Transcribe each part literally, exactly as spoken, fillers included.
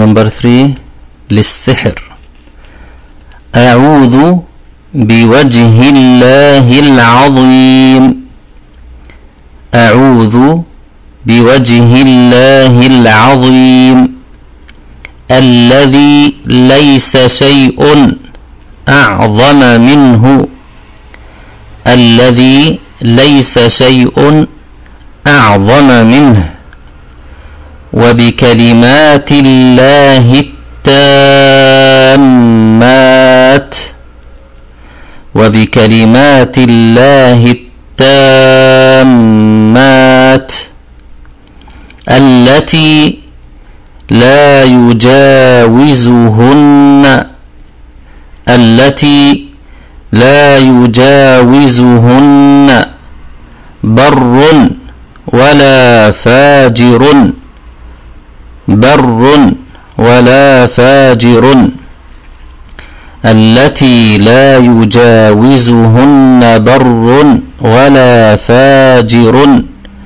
Number three للسحر. أعوذ بوجه الله العظيم. أعوذ بوجه الله العظيم الذي ليس شيء أعظم منه. الذي ليس شيء أعظم منه. وبكلمات الله التامات. وبكلمات الله التامات التي لا يجاوزهن. التي لا يجاوزهن بر ولا فاجر. بر ولا فاجر. التي لا يجاوزهن بر ولا فاجر.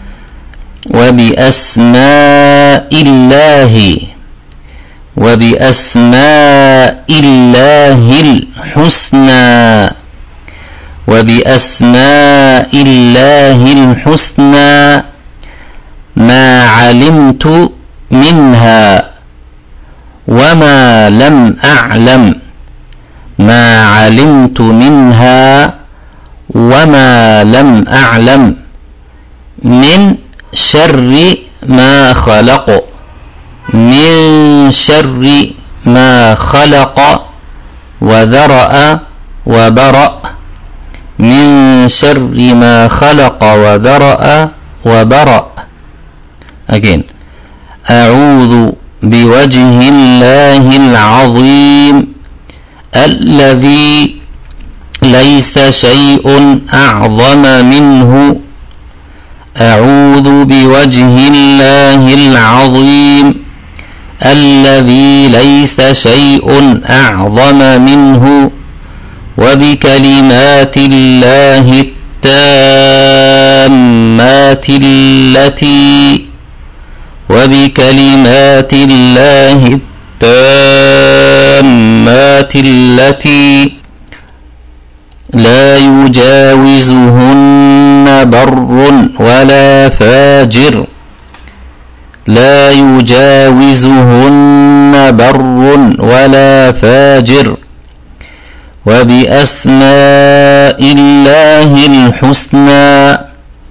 وبأسماء الله. وبأسماء الله الحسنى. وبأسماء الله الحسنى ما علمت منها وما لم أعلم. ما علمت منها وما لم أعلم من شر ما خلق. من شر ما خلق وذرأ وبرأ. من شر ما خلق وذرأ وبرأ. Again. أعوذ بوجه الله العظيم الذي ليس شيء أعظم منه. أعوذ بوجه الله العظيم الذي ليس شيء أعظم منه. وبكلمات الله التامات التي وبكلمات الله التامات التي لا يجاوزهن بر ولا فاجر. لا يجاوزهن بر ولا فاجر. وبأسماء الله الحسنى.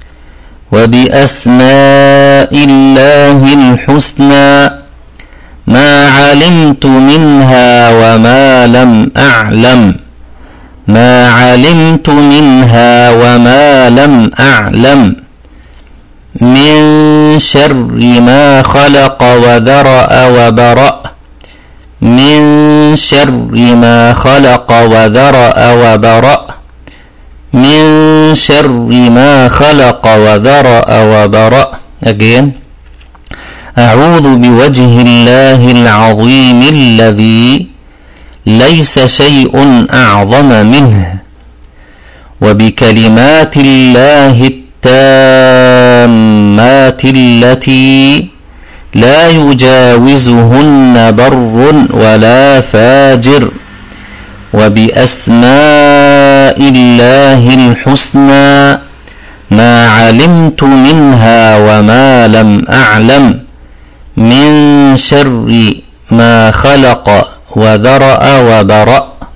وبأسماء الله الحسنى ما علمت منها وما لم أعلم. ما علمت منها وما لم أعلم من شر ما خلق وذرأ وبرأ. من شر ما خلق وذرأ وبرأ. من شر ما خلق وذرأ وبرأ. Again. أعوذ بوجه الله العظيم الذي ليس شيء أعظم منه. وبكلمات الله التامات التي لا يجاوزهن بر ولا فاجر. وبأسماء الله الحسنى ما علمت منها وما لم أعلم من شر ما خلق وذرأ وبرأ.